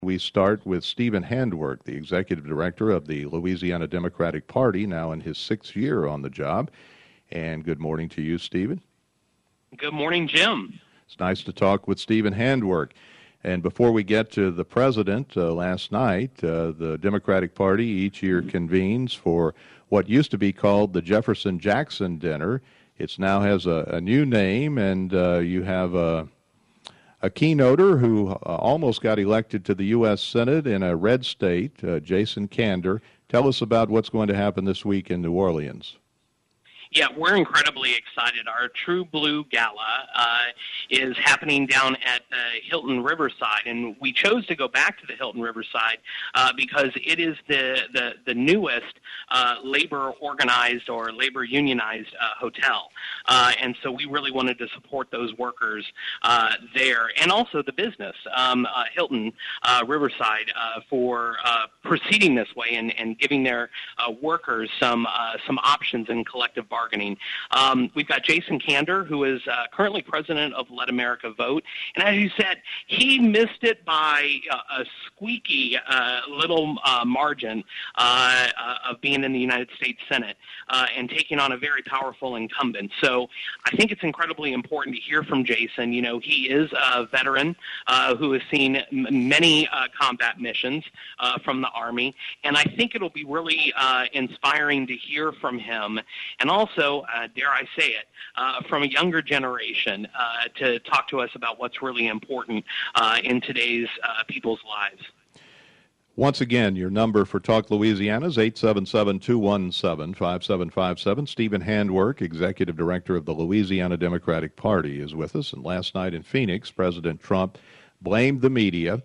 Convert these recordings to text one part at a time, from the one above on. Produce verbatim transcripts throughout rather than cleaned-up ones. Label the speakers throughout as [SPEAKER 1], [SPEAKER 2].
[SPEAKER 1] We start with Stephen Handwerk, the executive director of the Louisiana Democratic Party, now in his sixth year on the job. And good morning to you, Stephen.
[SPEAKER 2] Good morning, Jim.
[SPEAKER 1] It's nice to talk with Stephen Handwerk. And before we get to the president, uh, last night, uh, the Democratic Party each year convenes for what used to be called the Jefferson-Jackson Dinner. It now has a, a new name, and uh, you have a, a keynoter who uh, almost got elected to the U S Senate in a red state, uh, Jason Kander. Tell us about what's going to happen this week in New Orleans.
[SPEAKER 2] Yeah, we're incredibly excited. Our True Blue Gala uh, is happening down at the Hilton Riverside, and we chose to go back to the Hilton Riverside uh, because it is the, the, the newest uh, labor-organized or labor-unionized uh, hotel. Uh, and so we really wanted to support those workers uh, there, and also the business, um, uh, Hilton uh, Riverside, uh, for uh, proceeding this way and, and giving their uh, workers some, uh, some options in collective bargaining. Bargaining. Um, we've got Jason Kander, who is uh, currently president of Let America Vote. And as you said, he missed it by uh, a squeaky uh, little uh, margin uh, uh, of being in the United States Senate uh, and taking on a very powerful incumbent. So I think it's incredibly important to hear from Jason. You know, he is a veteran uh, who has seen m- many uh, combat missions uh, from the Army. And I think it'll be really uh, inspiring to hear from him. And also, Also, uh, dare I say it, uh, from a younger generation uh, to talk to us about what's really important uh, in today's uh, people's lives.
[SPEAKER 1] Once again, your number for Talk Louisiana is eight seven seven, two one seven, five seven five seven. Stephen Handwerk, executive director of the Louisiana Democratic Party, is with us. And last night in Phoenix, President Trump blamed the media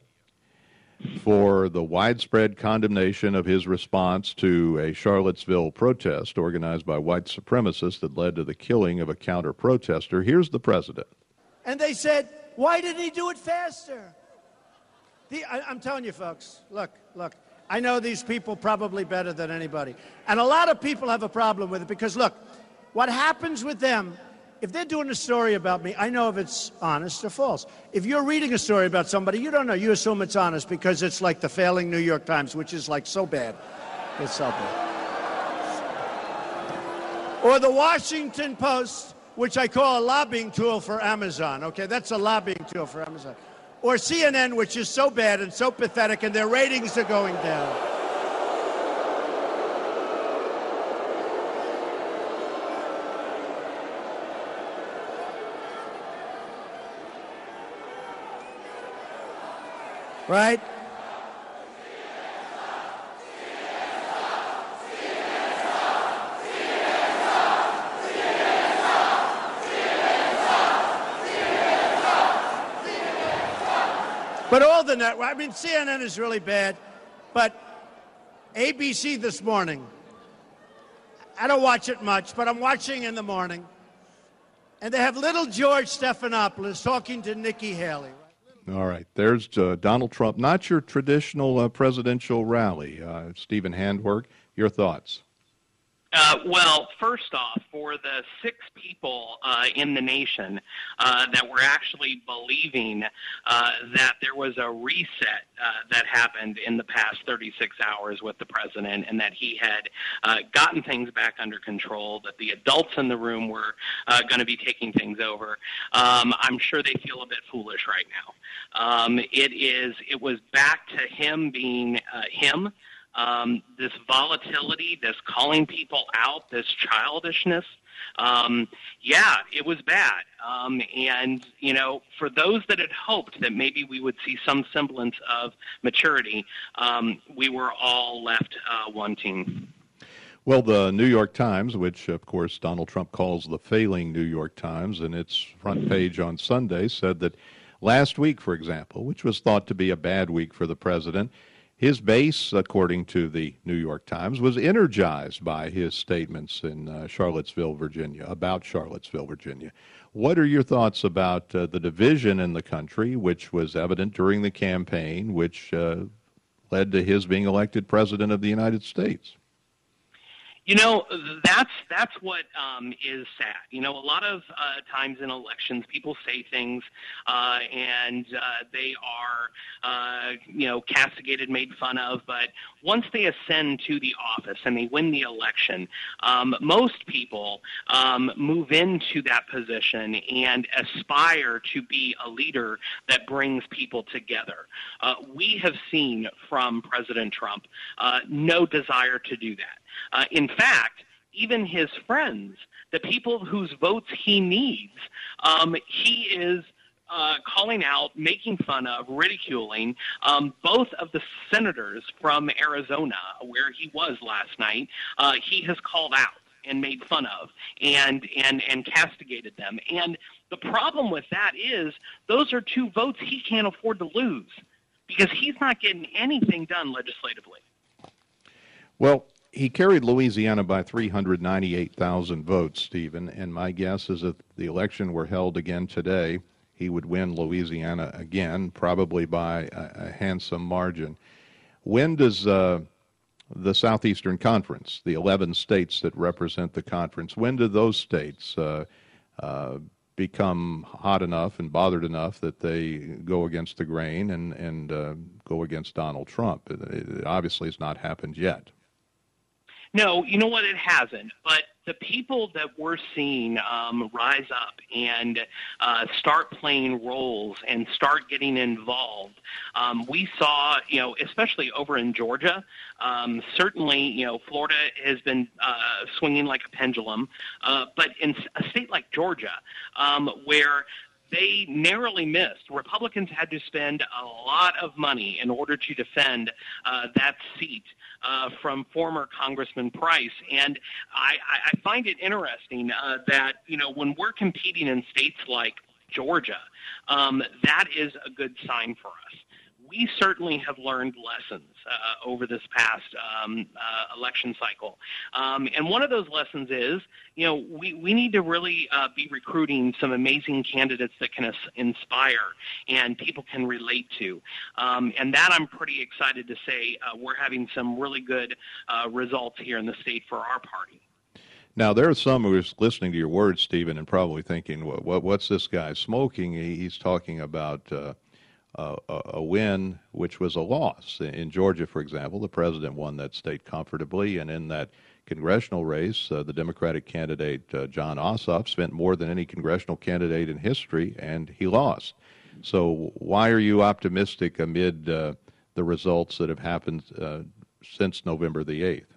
[SPEAKER 1] for the widespread condemnation of his response to a Charlottesville protest organized by white supremacists that led to the killing of a counter-protester. Here's the president.
[SPEAKER 3] And they said, why didn't he do it faster? The, I, I'm telling you, folks, look, look, I know these people probably better than anybody. And a lot of people have a problem with it because, look, what happens with them, if they're doing a story about me, I know if it's honest or false. If you're reading a story about somebody, you don't know. You assume it's honest because it's like the failing New York Times, which is like so bad. It's so bad. Or the Washington Post, which I call a lobbying tool for Amazon. Okay, that's a lobbying tool for Amazon. Or C N N, which is so bad and so pathetic, and their ratings are going down. Right? But all the network, I mean, C N N is really bad, but A B C this morning, I don't watch it much, but I'm watching in the morning, and they have little George Stephanopoulos talking to Nikki Haley.
[SPEAKER 1] All right. There's uh, Donald Trump, not your traditional uh, presidential rally. Uh, Stephen Handwerk, your thoughts?
[SPEAKER 2] Uh, well, first off, for the six people uh, in the nation uh, that were actually believing uh, that there was a reset uh, that happened in the past thirty-six hours with the president and that he had uh, gotten things back under control, that the adults in the room were uh, going to be taking things over, um, I'm sure they feel a bit foolish right now. Um, it is. It was back to him being uh, him. Um, this volatility, this calling people out, this childishness, um, yeah, it was bad. Um, and, you know, for those that had hoped that maybe we would see some semblance of maturity, um, we were all left uh, wanting.
[SPEAKER 1] Well, the New York Times, which, of course, Donald Trump calls the failing New York Times, in its front page on Sunday, said that last week, for example, which was thought to be a bad week for the president, his base, according to the New York Times, was energized by his statements in uh, Charlottesville, Virginia, about Charlottesville, Virginia. What are your thoughts about uh, the division in the country, which was evident during the campaign, which uh, led to his being elected president of the United States?
[SPEAKER 2] You know, that's that's what um, is sad. You know, a lot of uh, times in elections, people say things uh, and uh, they are, uh, you know, castigated, made fun of. But once they ascend to the office and they win the election, um, most people um, move into that position and aspire to be a leader that brings people together. Uh, we have seen from President Trump uh, no desire to do that. Uh, in fact, even his friends, the people whose votes he needs, um, he is uh, calling out, making fun of, ridiculing um, both of the senators from Arizona, where he was last night. Uh, he has called out and made fun of and, and, and castigated them. And the problem with that is those are two votes he can't afford to lose because he's not getting anything done legislatively.
[SPEAKER 1] Well, he carried Louisiana by three hundred ninety-eight thousand votes, Stephen, and my guess is if the election were held again today, he would win Louisiana again, probably by a, a handsome margin. When does uh, the Southeastern Conference, the eleven states that represent the conference, when do those states uh, uh, become hot enough and bothered enough that they go against the grain and, and uh, go against Donald Trump? It, it obviously has not happened yet.
[SPEAKER 2] No, you know what? It hasn't. But the people that we're seeing um, rise up and uh, start playing roles and start getting involved, um, we saw, you know, especially over in Georgia, um, certainly, you know, Florida has been uh, swinging like a pendulum. Uh, but in a state like Georgia, um, where they narrowly missed. Republicans had to spend a lot of money in order to defend uh, that seat uh, from former Congressman Price. And I, I find it interesting uh, that, you know, when we're competing in states like Georgia, um, that is a good sign for us. We certainly have learned lessons uh, over this past um, uh, election cycle. Um, and one of those lessons is, you know, we, we need to really uh, be recruiting some amazing candidates that can as- inspire and people can relate to. Um, and that I'm pretty excited to say uh, we're having some really good uh, results here in the state for our party.
[SPEAKER 1] Now, there are some who are listening to your words, Stephen, and probably thinking, what, what, what's this guy smoking? He's talking about uh, Uh, a win, which was a loss. In Georgia, for example, the president won that state comfortably, and in that congressional race, uh, the Democratic candidate, uh, Jon Ossoff, spent more than any congressional candidate in history, and he lost. So why are you optimistic amid uh, the results that have happened uh, since November the eighth?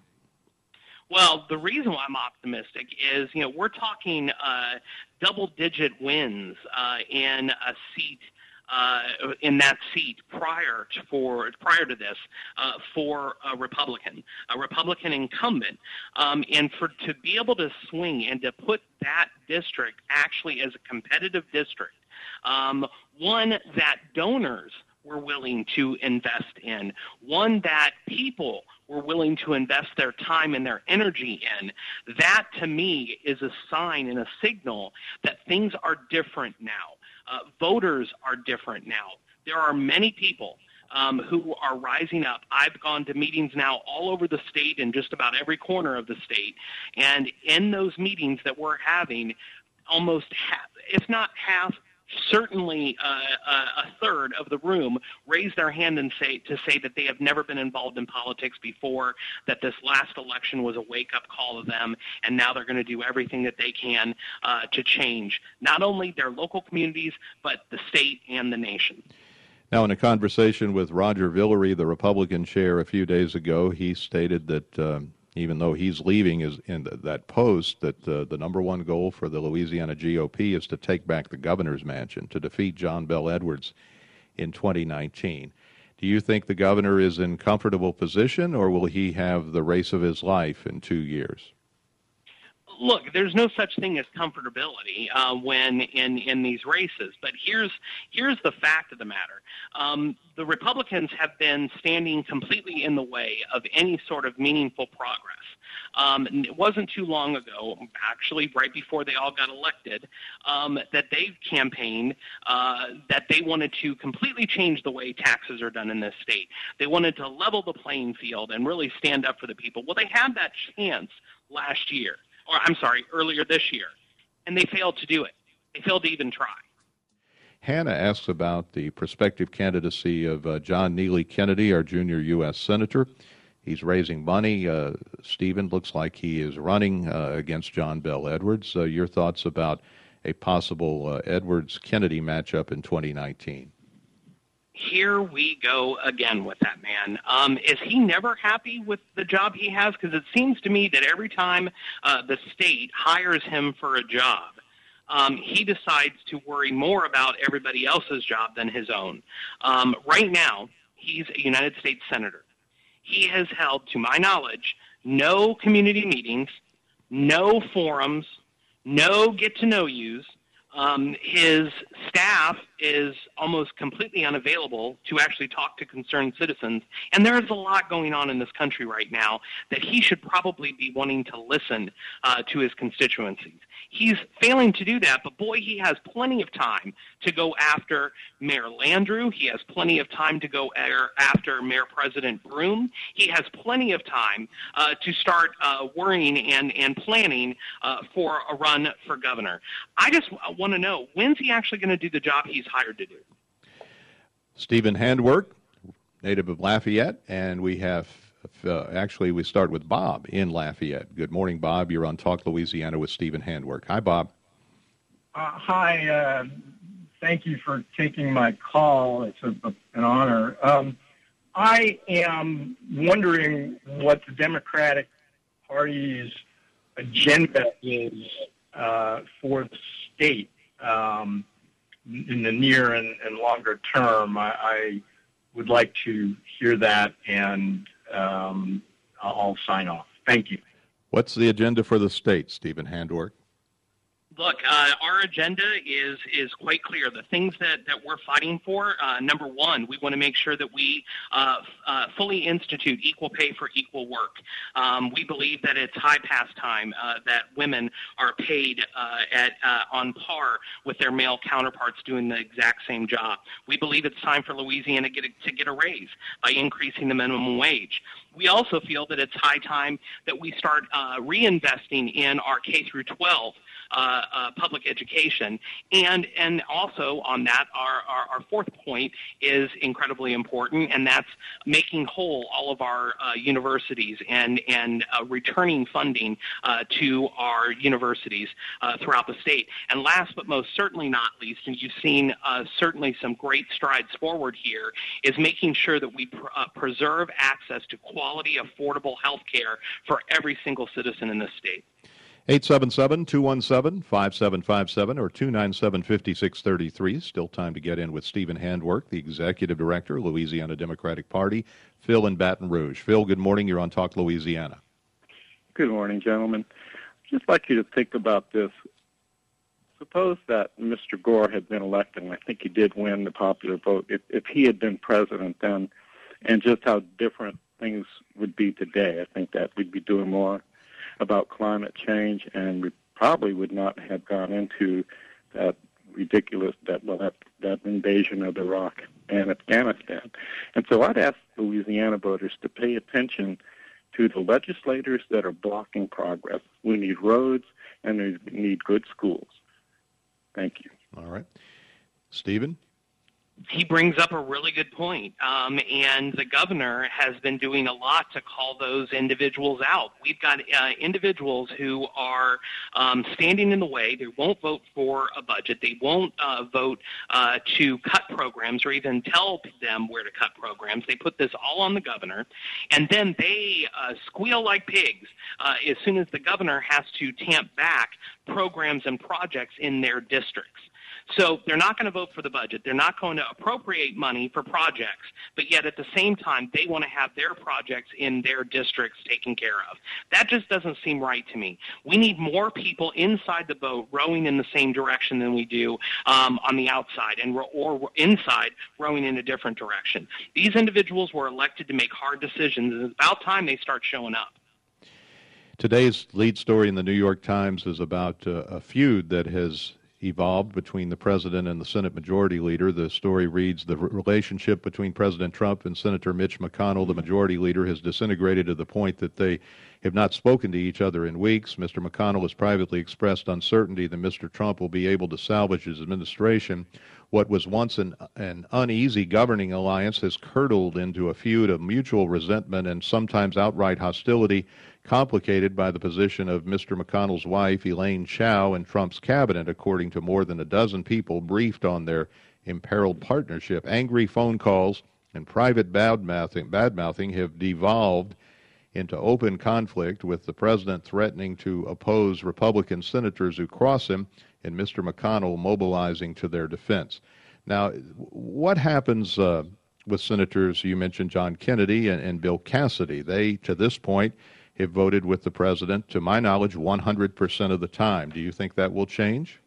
[SPEAKER 2] Well, the reason why I'm optimistic is, you know, we're talking uh, double-digit wins uh, in a seat Uh, in that seat prior to for prior to this uh, for a Republican, a Republican incumbent, um, and for to be able to swing and to put that district actually as a competitive district, um, one that donors were willing to invest in, one that people were willing to invest their time and their energy in. That, to me, is a sign and a signal that things are different now. Uh, voters are different now. There are many people um, who are rising up. I've gone to meetings now all over the state in just about every corner of the state. And in those meetings that we're having, almost half, if not half, certainly uh, a third of the room raise their hand and say to say that they have never been involved in politics before, that this last election was a wake-up call to them, and now they're going to do everything that they can uh, to change not only their local communities, but the state and the nation.
[SPEAKER 1] Now, in a conversation with Roger Villery, the Republican chair, a few days ago, he stated that um, even though he's leaving is in that post, that uh, the number one goal for the Louisiana G O P is to take back the governor's mansion, to defeat John Bel Edwards in twenty nineteen. Do you think the governor is in comfortable position, or will he have the race of his life in two years?
[SPEAKER 2] Look, there's no such thing as comfortability uh, when in, in these races. But here's here's the fact of the matter. Um, the Republicans have been standing completely in the way of any sort of meaningful progress. Um, and it wasn't too long ago, actually right before they all got elected, um, that they campaigned uh, that they wanted to completely change the way taxes are done in this state. They wanted to level the playing field and really stand up for the people. Well, they had that chance last year, or I'm sorry, earlier this year, and they failed to do it. They failed to even try.
[SPEAKER 1] Hannah asks about the prospective candidacy of uh, John Neely Kennedy, our junior U S Senator. He's raising money. Uh, Stephen, looks like he is running uh, against John Bel Edwards. Uh, your thoughts about a possible uh, Edwards-Kennedy matchup in twenty nineteen?
[SPEAKER 2] Here we go again with that man. Um, is he never happy with the job he has? Because it seems to me that every time uh, the state hires him for a job, Um, he decides to worry more about everybody else's job than his own. Um, right now, he's a United States Senator. He has held, to my knowledge, no community meetings, no forums, no get-to-know-yous. Um, his staff is almost completely unavailable to actually talk to concerned citizens. And there is a lot going on in this country right now that he should probably be wanting to listen uh, to his constituencies. He's failing to do that, but boy, he has plenty of time to go after Mayor Landrieu. He has plenty of time to go after Mayor President Broome. He has plenty of time uh, to start uh, worrying and, and planning uh, for a run for governor. I just want to know, when's he actually going to do the job he's hired to do?
[SPEAKER 1] Stephen Handwerk, native of Lafayette, and we have Uh, actually, we start with Bob in Lafayette. Good morning, Bob. You're on Talk Louisiana with Stephen Handwerk. Hi, Bob.
[SPEAKER 4] Uh, hi. Uh, thank you for taking my call. It's a, a, an honor. Um, I am wondering what the Democratic Party's agenda is uh, for the state um, in the near and, and longer term. I, I would like to hear that, and Um, I'll sign off. Thank you.
[SPEAKER 1] What's the agenda for the state, Stephen Handwerk?
[SPEAKER 2] Look, uh, our agenda is is quite clear. The things that, that we're fighting for, uh, number one, we want to make sure that we uh, uh, fully institute equal pay for equal work. Um, we believe that it's high past time uh, that women are paid uh, at uh, on par with their male counterparts doing the exact same job. We believe it's time for Louisiana to get a, to get a raise by increasing the minimum wage. We also feel that it's high time that we start uh, reinvesting in our K through twelve uh, uh, public education, and and also on that, our, our, our fourth point is incredibly important, and that's making whole all of our uh, universities and and uh, returning funding uh, to our universities uh, throughout the state. And last but most certainly not least, and you've seen uh, certainly some great strides forward here, is making sure that we pr- uh, preserve access to quality, affordable health care for every single citizen in this state.
[SPEAKER 1] eight seven seven, two one seven, five seven five seven or two nine seven, five six three three. Still time to get in with Stephen Handwerk, the Executive Director, Louisiana Democratic Party. Phil in Baton Rouge. Phil, good morning. You're on Talk Louisiana.
[SPEAKER 5] Good morning, gentlemen. I'd just like you to think about this. Suppose that Mister Gore had been elected, and I think he did win the popular vote. If, if he had been president then, and just how different things would be today, I think that we'd be doing more about climate change, and we probably would not have gone into that ridiculous, that well, that, that invasion of Iraq and Afghanistan. And so I'd ask Louisiana voters to pay attention to the legislators that are blocking progress. We need roads, and we need good schools. Thank you.
[SPEAKER 1] All right. Stephen?
[SPEAKER 2] He brings up a really good point, um, and the governor has been doing a lot to call those individuals out. We've got uh, individuals who are um, standing in the way. They won't vote for a budget. They won't uh, vote uh, to cut programs or even tell them where to cut programs. They put this all on the governor, and then they uh, squeal like pigs uh, as soon as the governor has to tamp back programs and projects in their districts. So they're not going to vote for the budget. They're not going to appropriate money for projects, but yet at the same time, they want to have their projects in their districts taken care of. That just doesn't seem right to me. We need more people inside the boat rowing in the same direction than we do um, on the outside, and or inside rowing in a different direction. These individuals were elected to make hard decisions, and it's about time they start showing up.
[SPEAKER 1] Today's lead story in the New York Times is about uh, a feud that has evolved between the president and the Senate Majority Leader. The story reads, the relationship between President Trump and Senator Mitch McConnell, the Majority Leader, has disintegrated to the point that they have not spoken to each other in weeks. Mister McConnell has privately expressed uncertainty that Mister Trump will be able to salvage his administration. What was once an, an uneasy governing alliance has curdled into a feud of mutual resentment and sometimes outright hostility, complicated by the position of Mister McConnell's wife, Elaine Chao, in Trump's cabinet, according to more than a dozen people briefed on their imperiled partnership. Angry phone calls and private bad-mouthing, bad-mouthing have devolved into open conflict, with the president threatening to oppose Republican senators who cross him and Mister McConnell mobilizing to their defense. Now, what happens uh, with senators? You mentioned John Kennedy and, and Bill Cassidy. They, to this point, have voted with the president, to my knowledge, one hundred percent of the time. Do you think that will change?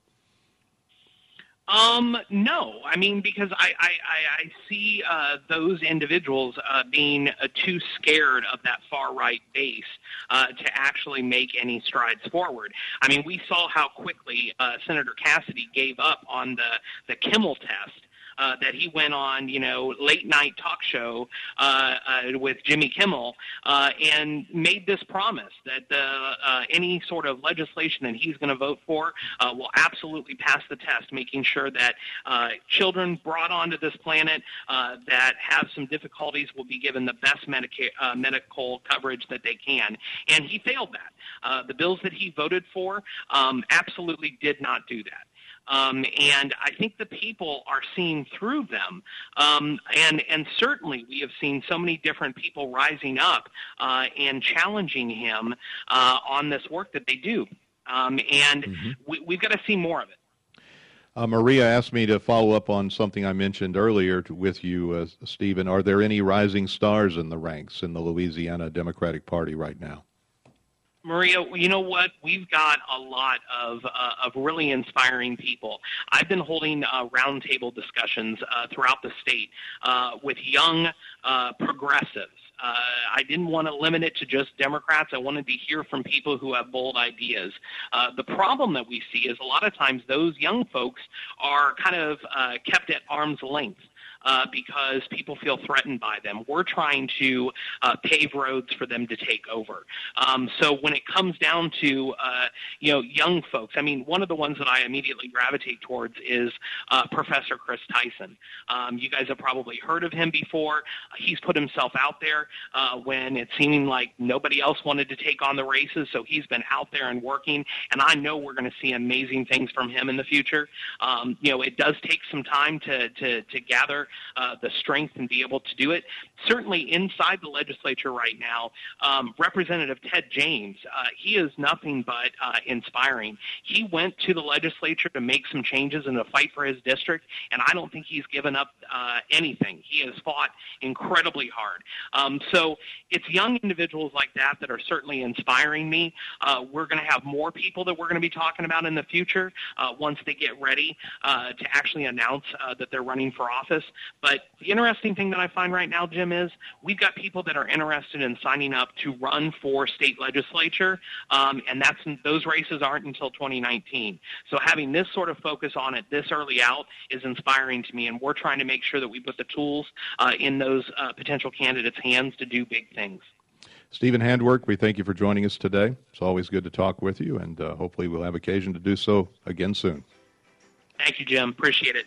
[SPEAKER 2] Um, no, I mean, because I, I, I, I see uh, those individuals uh, being uh, too scared of that far-right base uh, to actually make any strides forward. I mean, we saw how quickly uh, Senator Cassidy gave up on the, the Kimmel test. Uh, that he went on, you know, late night talk show uh, uh, with Jimmy Kimmel uh, and made this promise that uh, uh, any sort of legislation that he's going to vote for uh, will absolutely pass the test, making sure that uh, children brought onto this planet uh, that have some difficulties will be given the best medica- uh, medical coverage that they can. And he failed that. Uh, the bills that he voted for um, absolutely did not do that. Um, and I think the people are seeing through them. Um, and, and certainly we have seen so many different people rising up uh, and challenging him uh, on this work that they do. Um, and mm-hmm. we, we've got to see more of it.
[SPEAKER 1] Uh, Maria asked me to follow up on something I mentioned earlier to, with you, uh, Stephen. Are there any rising stars in the ranks in the Louisiana Democratic Party right now?
[SPEAKER 2] Maria, you know what? We've got a lot of uh, of really inspiring people. I've been holding uh, roundtable discussions uh, throughout the state uh, with young uh, progressives. Uh, I didn't want to limit it to just Democrats. I wanted to hear from people who have bold ideas. Uh, the problem that we see is a lot of times those young folks are kind of uh, kept at arm's length. Uh, because people feel threatened by them. We're trying to uh, pave roads for them to take over. Um, so when it comes down to, uh, you know, young folks, I mean, one of the ones that I immediately gravitate towards is uh, Professor Chris Tyson. Um, you guys have probably heard of him before. He's put himself out there uh, when it seemed like nobody else wanted to take on the races, so he's been out there and working, and I know we're going to see amazing things from him in the future. Um, you know, it does take some time to, to, to gather Uh, the strength and be able to do it. Certainly inside the legislature right now, um, Representative Ted James, uh, he is nothing but uh, inspiring. He went to the legislature to make some changes and to fight for his district, and I don't think he's given up uh, anything. He has fought incredibly hard. Um, so it's young individuals like that that are certainly inspiring me. Uh, we're going to have more people that we're going to be talking about in the future uh, once they get ready uh, to actually announce uh, that they're running for office. But the interesting thing that I find right now, Jim, is we've got people that are interested in signing up to run for state legislature, um, and that's those races aren't until twenty nineteen. So having this sort of focus on it this early out is inspiring to me, and we're trying to make sure that we put the tools uh, in those uh, potential candidates' hands to do big things.
[SPEAKER 1] Stephen Handwerk, we thank you for joining us today. It's always good to talk with you, and uh, hopefully we'll have occasion to do so again soon.
[SPEAKER 2] Thank you, Jim. Appreciate it.